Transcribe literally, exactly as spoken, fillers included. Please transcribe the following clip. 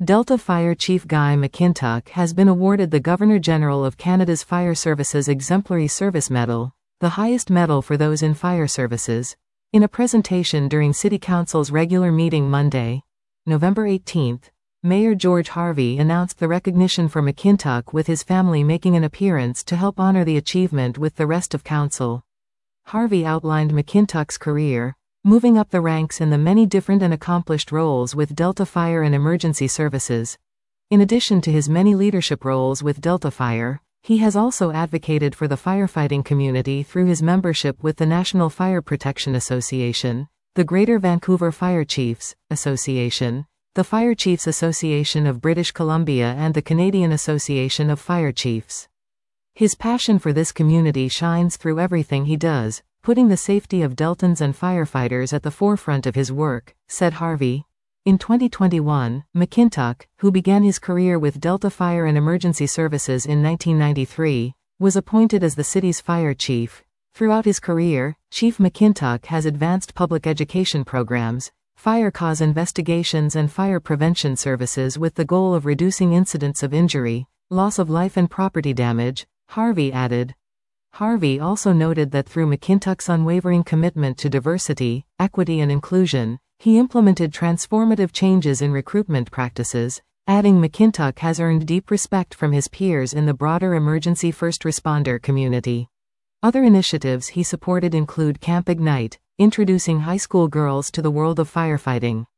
Delta Fire Chief Guy McKintock has been awarded the Governor-General of Canada's Fire Services Exemplary Service Medal, the highest medal for those in fire services. In a presentation during City Council's regular meeting Monday, November eighteenth, Mayor George Harvey announced the recognition for McKintock, with his family making an appearance to help honor the achievement with the rest of Council. Harvey outlined McKintock's career, moving up the ranks in the many different and accomplished roles with Delta Fire and Emergency Services. In addition to his many leadership roles with Delta Fire, he has also advocated for the firefighting community through his membership with the National Fire Protection Association, the Greater Vancouver Fire Chiefs Association, the Fire Chiefs Association of British Columbia, and the Canadian Association of Fire Chiefs. His passion for this community shines through everything he does, putting the safety of Deltans and firefighters at the forefront of his work, said Harvey. In twenty twenty-one, McKintock, who began his career with Delta Fire and Emergency Services in nineteen ninety-three, was appointed as the city's fire chief. Throughout his career, Chief McKintock has advanced public education programs, fire cause investigations and fire prevention services with the goal of reducing incidents of injury, loss of life and property damage, Harvey added. Harvey also noted that through McKintock's unwavering commitment to diversity, equity and inclusion, he implemented transformative changes in recruitment practices, adding McKintock has earned deep respect from his peers in the broader emergency first responder community. Other initiatives he supported include Camp Ignite, introducing high school girls to the world of firefighting,